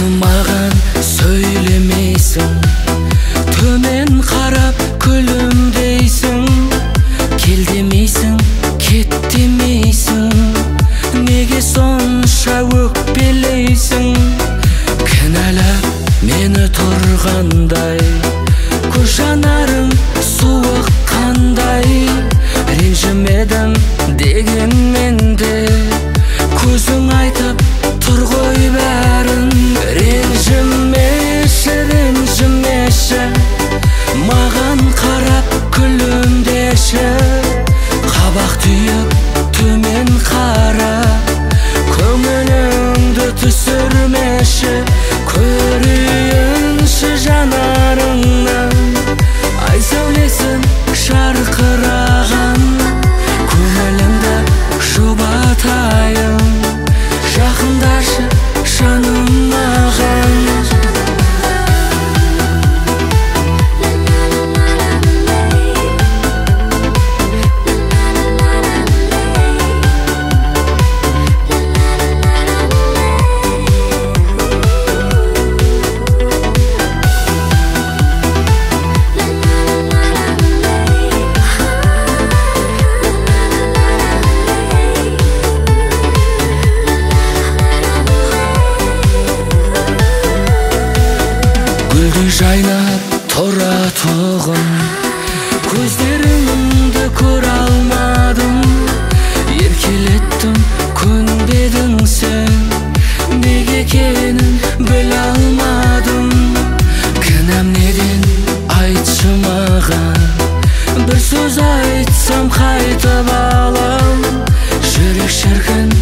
оны маған сөйлемейсің, төмен қарап күлімдейсің, кел демейсің, кет демейсің, неге сонша өкпелейсің? Кінәлап мені тұрғандай, көз жанарың суық қандай, ренжімедім дегенмен де көзің айтып тұр ғой бәрін. Ренжімеші, ренжімеші, маған қарап күлімдеші, қабақ түйіп төмен қара, көңіліңді түсірмеші. Көрейінші жанарыңнан ай сәулесін жарқыраған, көңіліңді жұбатайын, жақындашы жаным маған. Гүлді жайнап тұратұғын, көздеріңді көре алмадым, еркелеттім көнбедің сен, неге екенін біле алмадым. Кінәм неден айтшы маған, бір сөз айтсам қайтып алам, жүрек шіркін